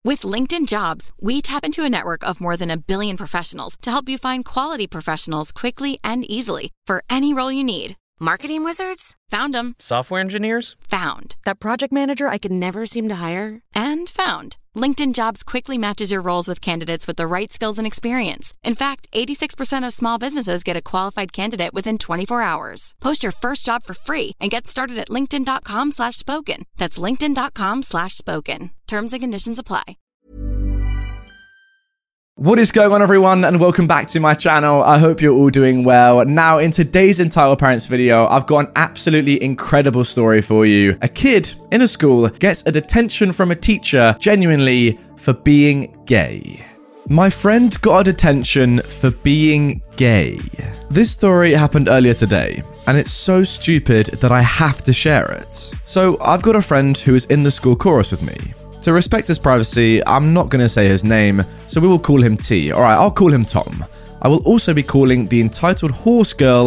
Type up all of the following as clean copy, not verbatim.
With LinkedIn Jobs, we tap into a network of more than 1 billion professionals to help you find quality professionals quickly and easily for any role you need. Marketing wizards? Found them. Software engineers? Found. That project manager I could never seem to hire? And found. LinkedIn Jobs quickly matches your roles with candidates with the right skills and experience. In fact, 86% of small businesses get a qualified candidate within 24 hours. Post your first job for free and get started at linkedin.com/spoken. That's linkedin.com/spoken. Terms and conditions apply. What is going on, everyone, and welcome back to my channel. I hope you're all doing well. Now, in today's Entitled Parents video, I've got an absolutely incredible story for you. A kid in a school gets a detention from a teacher genuinely for being gay. My friend got a detention for being gay. This story happened earlier today, and it's so stupid that I have to share it. So, I've got a friend who is in the school chorus with me. To respect his privacy, I'm not going to say his name, so we will call him T. Alright, I'll call him Tom. I will also be calling the entitled horse girl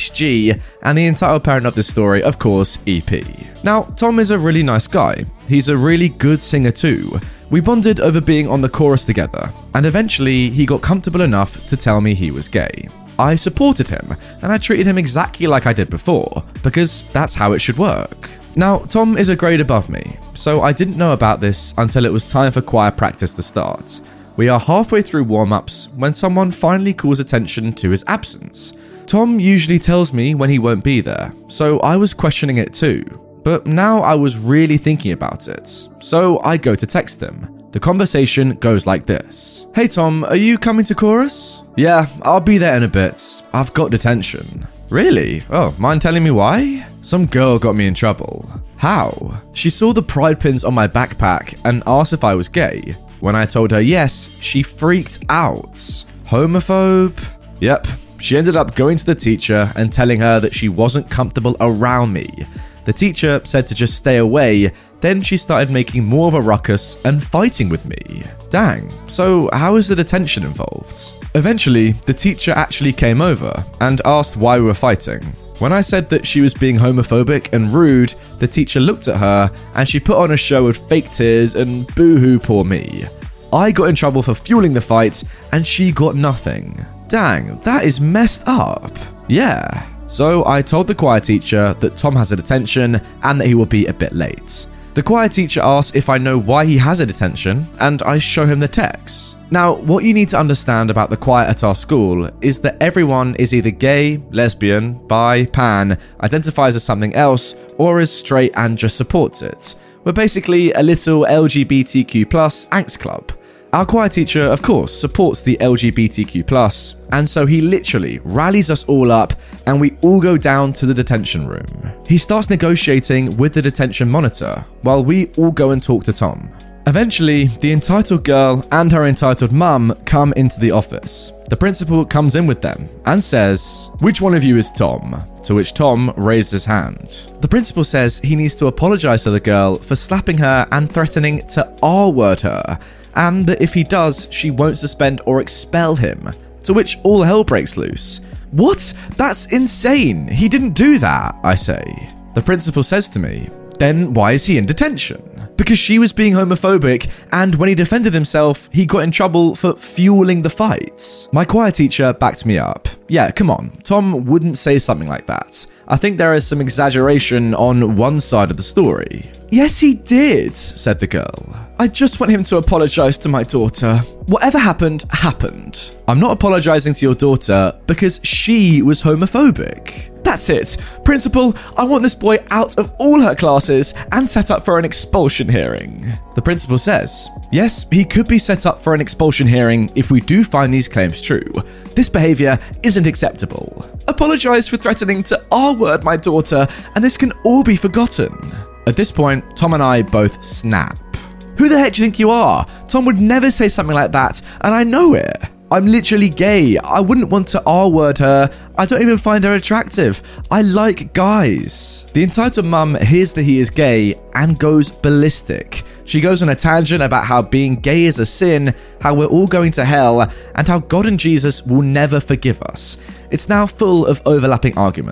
HG, and the entitled parent of this story, of course, EP. Now, Tom is a really nice guy. He's a really good singer too. We bonded over being on the chorus together, and eventually he got comfortable enough to tell me he was gay. I supported him, and I treated him exactly like I did before, because that's how it should work. Now, Tom is a grade above me, so I didn't know about this until it was time for choir practice to start. We are halfway through warm-ups when someone finally calls attention to his absence. Tom usually tells me when he won't be there, so I was questioning it too. But now I was really thinking about it, so I go to text him. The conversation goes like this. Hey Tom, are you coming to chorus? Yeah, I'll be there in a bit. I've got detention. Really? Oh, mind telling me why? Some girl got me in trouble. How? She saw the pride pins on my backpack and asked if I was gay. When I told her yes, she freaked out. Homophobe? Yep. She ended up going to the teacher and telling her that she wasn't comfortable around me. The teacher said to just stay away, then she started making more of a ruckus and fighting with me. Dang, so how is the detention involved? Eventually, the teacher actually came over and asked why we were fighting. When I said that she was being homophobic and rude, the teacher looked at her and she put on a show of fake tears and boo-hoo poor me. I got in trouble for fueling the fight and she got nothing. Dang, that is messed up. Yeah. So I told the choir teacher that Tom has a detention and that he will be a bit late. The choir teacher asks if I know why he has a detention, and I show him the text. Now, what you need to understand about the choir at our school is that everyone is either gay, lesbian, bi, pan, identifies as something else, or is straight and just supports it. We're basically a little LGBTQ+ angst club. Our choir teacher, of course, supports the LGBTQ+, and so he literally rallies us all up and we all go down to the detention room. He starts negotiating with the detention monitor while we all go and talk to Tom. Eventually, the entitled girl and her entitled mum come into the office. The principal comes in with them and says, "Which one of you is Tom?" To which Tom raised his hand. The principal says he needs to apologize to the girl for slapping her and threatening to R-word her, and that if he does, she won't suspend or expel him. To which all hell breaks loose. What? That's insane. He didn't do that, I say. The principal says to me, then why is he in detention? Because she was being homophobic, and when he defended himself, he got in trouble for fueling the fight. My choir teacher backed me up. Yeah, come on, Tom wouldn't say something like that. I think there is some exaggeration on one side of the story. Yes, he did, said the girl. I just want him to apologize to my daughter. Whatever happened, happened. I'm not apologizing to your daughter because she was homophobic. That's it. Principal, I want this boy out of all her classes and set up for an expulsion hearing. The principal says, yes, he could be set up for an expulsion hearing if we do find these claims true. This behavior isn't acceptable. Apologize for threatening to R-word my daughter, and this can all be forgotten. At this point, Tom and I both snap. Who the heck do you think you are? Tom would never say something like that, and I know it. I'm literally gay. I wouldn't want to R-word her. I don't even find her attractive. I like guys. The entitled mum hears that he is gay and goes ballistic. She goes on a tangent about how being gay is a sin, how we're all going to hell, and how God and Jesus will never forgive us. It's now full of overlapping arguments.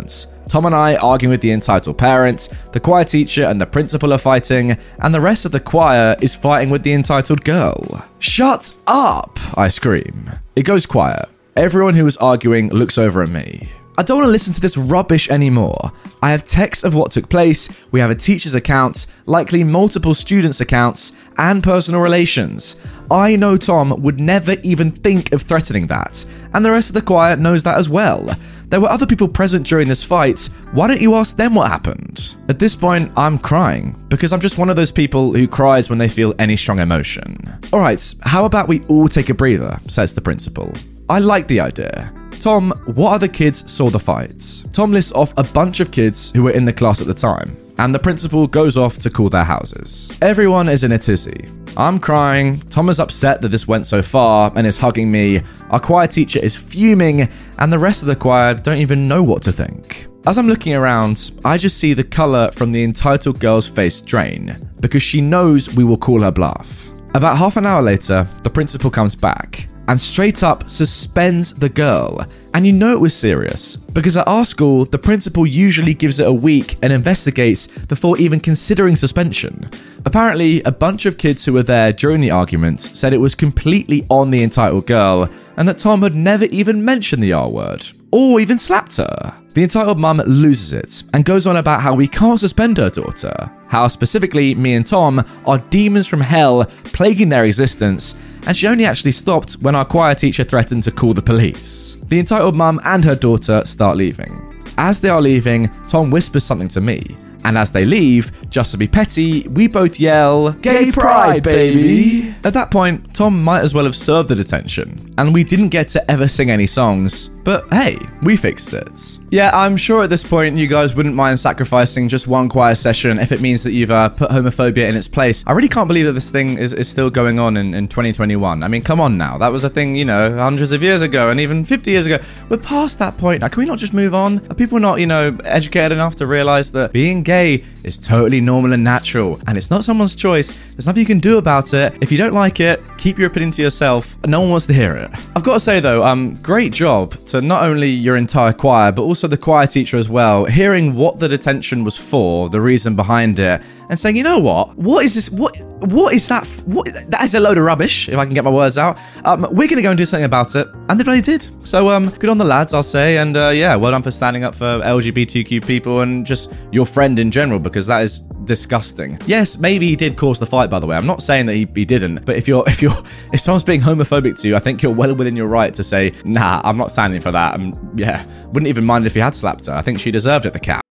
Tom and I arguing with the entitled parent, the choir teacher and the principal are fighting, and the rest of the choir is fighting with the entitled girl. Shut up, I scream. It goes quiet. Everyone who was arguing looks over at me. I don't want to listen to this rubbish anymore. I have texts of what took place, we have a teacher's account, likely multiple students' accounts, and personal relations. I know Tom would never even think of threatening that, and the rest of the choir knows that as well. There were other people present during this fight, why don't you ask them what happened? At this point, I'm crying, because I'm just one of those people who cries when they feel any strong emotion. Alright, how about we all take a breather, says the principal. I like the idea. Tom, what other kids saw the fights? Tom lists off a bunch of kids who were in the class at the time, and the principal goes off to call their houses. Everyone is in a tizzy. I'm crying, Tom is upset that this went so far and is hugging me, our choir teacher is fuming, and the rest of the choir don't even know what to think. As I'm looking around, I just see the colour from the entitled girl's face drain, because she knows we will call her bluff. About half an hour later, the principal comes back, and straight up suspends the girl. And you know it was serious, because at our school, the principal usually gives it a week and investigates before even considering suspension. Apparently, a bunch of kids who were there during the argument said it was completely on the entitled girl, and that Tom had never even mentioned the R word, or even slapped her. The entitled mum loses it, and goes on about how we can't suspend her daughter, how specifically me and Tom are demons from hell plaguing their existence, and she only actually stopped when our choir teacher threatened to call the police. The entitled mum and her daughter start leaving. As they are leaving, Tom whispers something to me, and as they leave, just to be petty, we both yell, "Gay pride, baby!" At that point, Tom might as well have served the detention, and we didn't get to ever sing any songs, but hey, we fixed it. Yeah, I'm sure at this point you guys wouldn't mind sacrificing just one choir session if it means that you've put homophobia in its place. I really can't believe that this thing is still going on in 2021. I mean, come on now. That was a thing, hundreds of years ago and even 50 years ago. We're past that point. Now, can we not just move on? Are people not, educated enough to realize that being gay is totally normal and natural, and it's not someone's choice? There's nothing you can do about it. If you don't like it, keep your opinion to yourself. No one wants to hear it. I've got to say though, great job to not only your entire choir, but also the choir teacher as well, hearing what the detention was for, the reason behind it, and saying, you know what is this? What is that? That is a load of rubbish, if I can get my words out. We're going to go and do something about it. And they really did. So, good on the lads, I'll say. And well done for standing up for LGBTQ people and just your friend in general, because that is disgusting. Yes, maybe he did cause the fight, by the way. I'm not saying that he didn't, but if someone's being homophobic to you, I think you're well within your right to say, nah, I'm not standing for that. And wouldn't even mind if he had slapped her. I think she deserved it, the cat.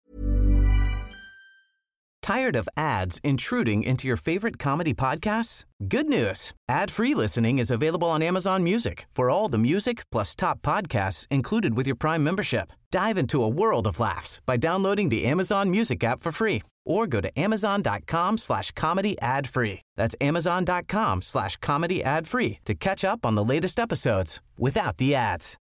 Tired of ads intruding into your favorite comedy podcasts? Good news. Ad-free listening is available on Amazon Music for all the music plus top podcasts included with your Prime membership. Dive into a world of laughs by downloading the Amazon Music app for free or go to amazon.com/comedy ad-free. That's amazon.com/comedy ad-free to catch up on the latest episodes without the ads.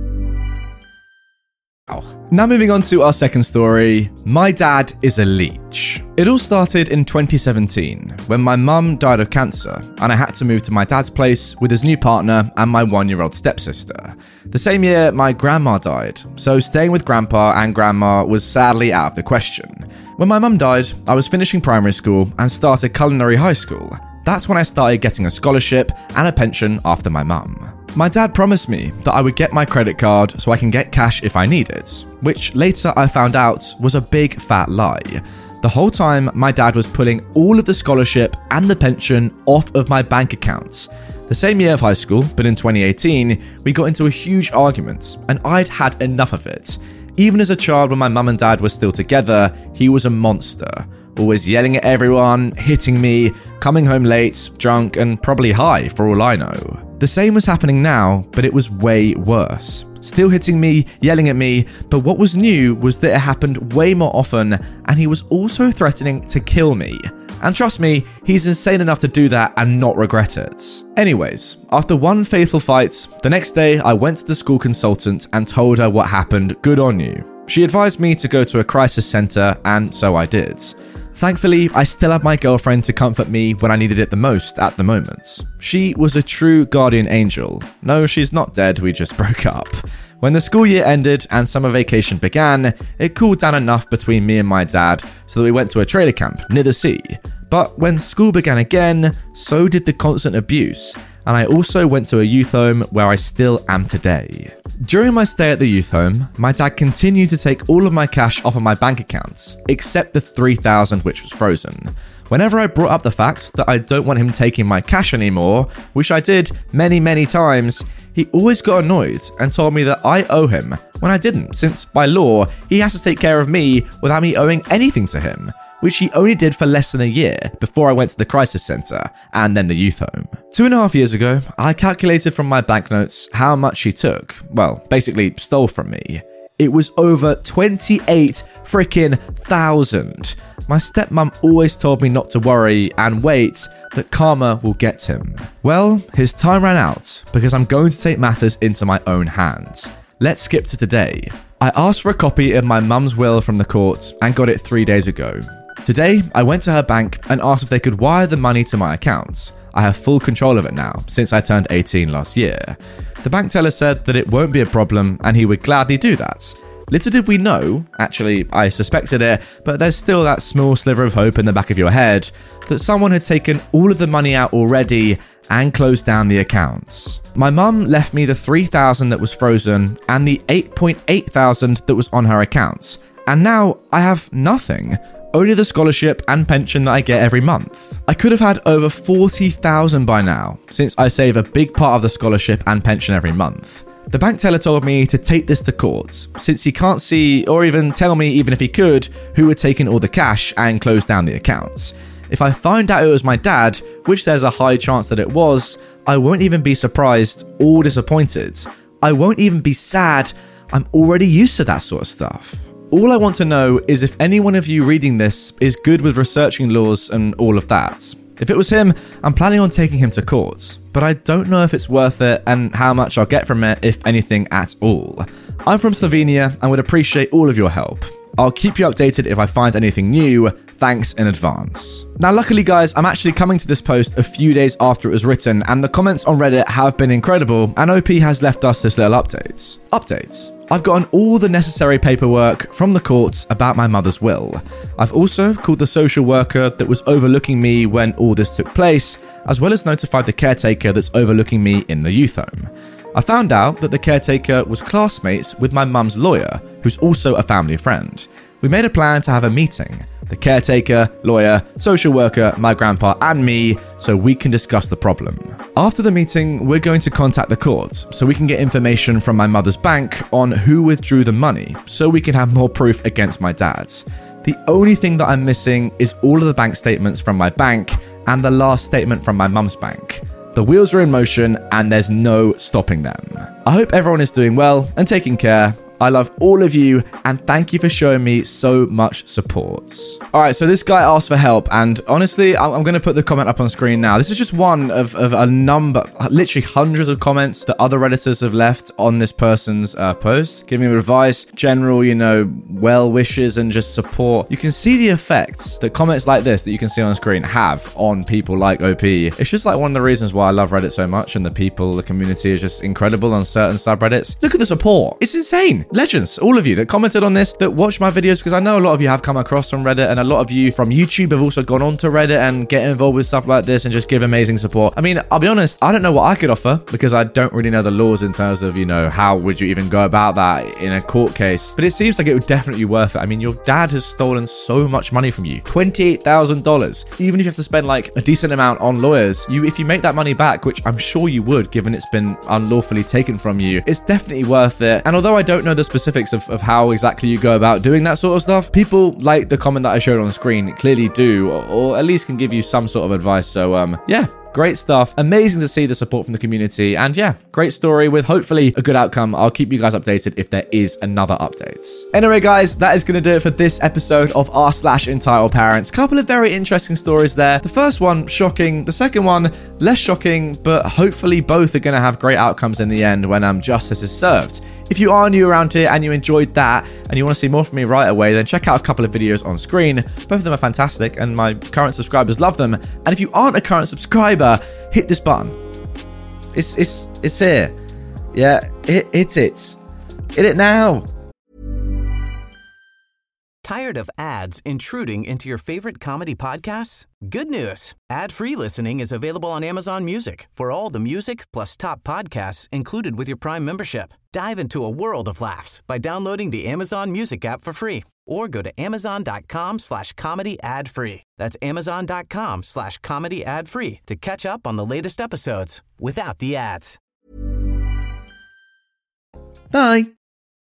Now moving on to our second story, my dad is a leech. It all started in 2017 when my mum died of cancer and I had to move to my dad's place with his new partner and my 1-year-old stepsister. The same year my grandma died, so staying with grandpa and grandma was sadly out of the question. When my mum died, I was finishing primary school and started culinary high school. That's when I started getting a scholarship and a pension after my mum. My dad promised me that I would get my credit card so I can get cash if I need it, which later I found out was a big fat lie. The whole time, my dad was pulling all of the scholarship and the pension off of my bank accounts. The same year of high school, but in 2018, we got into a huge argument, and I'd had enough of it. Even as a child when my mum and dad were still together, he was a monster. Always yelling at everyone, hitting me, coming home late, drunk, and probably high for all I know. The same was happening now, but it was way worse. Still hitting me, yelling at me, but what was new was that it happened way more often, and he was also threatening to kill me. And trust me, he's insane enough to do that and not regret it. Anyways, after one faithful fight, the next day I went to the school consultant and told her what happened. Good on you. She advised me to go to a crisis center, and so I did. Thankfully, I still had my girlfriend to comfort me when I needed it the most at the moment. She was a true guardian angel. No, she's not dead, we just broke up. When the school year ended and summer vacation began, it cooled down enough between me and my dad so that we went to a trailer camp near the sea. But when school began again, so did the constant abuse, and I also went to a youth home where I still am today. During my stay at the youth home, my dad continued to take all of my cash off of my bank accounts, except the $3,000 which was frozen. Whenever I brought up the fact that I don't want him taking my cash anymore, which I did many times, he always got annoyed and told me that I owe him when I didn't, since by law, he has to take care of me without me owing anything to him, which he only did for less than a year before I went to the crisis center and then the youth home. 2.5 years ago, I calculated from my banknotes how much he took, well, basically stole from me. It was over 28 freaking thousand. My stepmom always told me not to worry and wait, that karma will get him. Well, his time ran out because I'm going to take matters into my own hands. Let's skip to today. I asked for a copy of my mum's will from the court and got it 3 days ago. Today, I went to her bank and asked if they could wire the money to my accounts. I have full control of it now, since I turned 18 last year. The bank teller said that it won't be a problem and he would gladly do that. Little did we know, actually I suspected it, but there's still that small sliver of hope in the back of your head, that someone had taken all of the money out already and closed down the accounts. My mum left me the $3,000 that was frozen and the $8,800 that was on her accounts, and now I have nothing. Only the scholarship and pension that I get every month. I could have had over $40,000 by now, since I save a big part of the scholarship and pension every month. The bank teller told me to take this to court, since he can't see or even tell me, even if he could, who had taken all the cash and closed down the accounts. If I find out it was my dad, which there's a high chance that it was, I won't even be surprised or disappointed. I won't even be sad. I'm already used to that sort of stuff. All I want to know is if any one of you reading this is good with researching laws and all of that. If it was him, I'm planning on taking him to court, but I don't know if it's worth it and how much I'll get from it, if anything at all. I'm from Slovenia and would appreciate all of your help. I'll keep you updated if I find anything new. Thanks in advance. Now, luckily, guys, I'm actually coming to this post a few days after it was written, and the comments on Reddit have been incredible, and OP has left us this little updates. I've gotten all the necessary paperwork from the courts about my mother's will. I've also called the social worker that was overlooking me when all this took place, as well as notified the caretaker that's overlooking me in the youth home. I found out that the caretaker was classmates with my mum's lawyer, who's also a family friend. We made a plan to have a meeting. The caretaker, lawyer, social worker, my grandpa, and me, so we can discuss the problem. After the meeting, we're going to contact the court so we can get information from my mother's bank on who withdrew the money, so we can have more proof against my dad's. The only thing that I'm missing is all of the bank statements from my bank and the last statement from my mum's bank. The wheels are in motion and there's no stopping them. I hope everyone is doing well and taking care. I love all of you, and thank you for showing me so much support. All right, so this guy asked for help, and honestly, I'm going to put the comment up on screen now. This is just one of a number, literally hundreds of comments that other Redditors have left on this person's post, giving advice, general, well wishes, and just support. You can see the effect that comments like this that you can see on screen have on people like OP. It's just like one of the reasons why I love Reddit so much, and the community is just incredible on certain subreddits. Look at the support. It's insane. Legends, all of you that commented on this, that watch my videos, because I know a lot of you have come across from Reddit, and a lot of you from YouTube have also gone on to Reddit and get involved with stuff like this and just give amazing support. I mean, I'll be honest, I don't know what I could offer because I don't really know the laws in terms of, how would you even go about that in a court case, but it seems like it would definitely be worth it. I mean, your dad has stolen so much money from you, $28,000. Even if you have to spend like a decent amount on lawyers, if you make that money back, which I'm sure you would, given it's been unlawfully taken from you, it's definitely worth it. And although I don't know the specifics of how exactly you go about doing that sort of stuff, people like the comment that I showed on screen clearly do, or at least can give you some sort of advice. So yeah, great stuff. Amazing to see the support from the community, and yeah, great story with hopefully a good outcome. I'll keep you guys updated if there is another update. Anyway, guys, that is going to do it for this episode of r/entitled parents. Couple of very interesting stories there. The first one shocking, the second one less shocking, but hopefully both are going to have great outcomes in the end when justice is served. If you are new around here and you enjoyed that and you want to see more from me right away, then check out a couple of videos on screen. Both of them are fantastic and my current subscribers love them. And if you aren't a current subscriber, hit this button. It's here. Yeah, it's it. Hit it now. Tired of ads intruding into your favorite comedy podcasts? Good news. Ad-free listening is available on Amazon Music for all the music plus top podcasts included with your Prime membership. Dive into a world of laughs by downloading the Amazon Music app for free or go to amazon.com/comedy ad-free. That's amazon.com/comedy ad-free to catch up on the latest episodes without the ads. Bye.